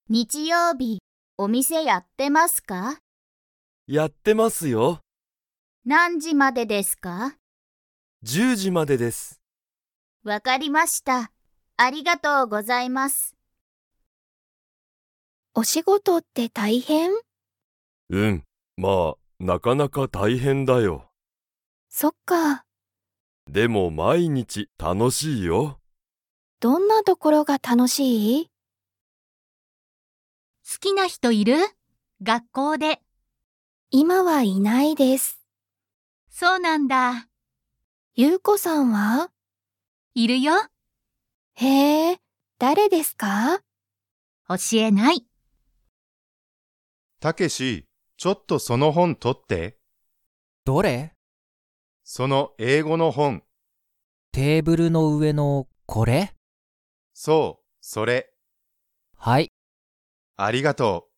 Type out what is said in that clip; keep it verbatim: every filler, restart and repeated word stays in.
日曜日、お店やってますか？ やってますよ。 何時までですか？ じゅうじまでです。 わかりました。ありがとうございます。 お仕事って大変？ うん、まあ、なかなか大変だよ。 そっか。 でも毎日楽しいよ。 どんなところが楽しい？ 好きな人いる？学校で。 今はいないです。 そうなんだ。 ゆうこさんは？ いるよ。 へえ、誰ですか？ 教えない。 たけし、ちょっとその本取って。 どれ？ その英語の本。 テーブルの上のこれ？ そう、それ。 はい。 ありがとう。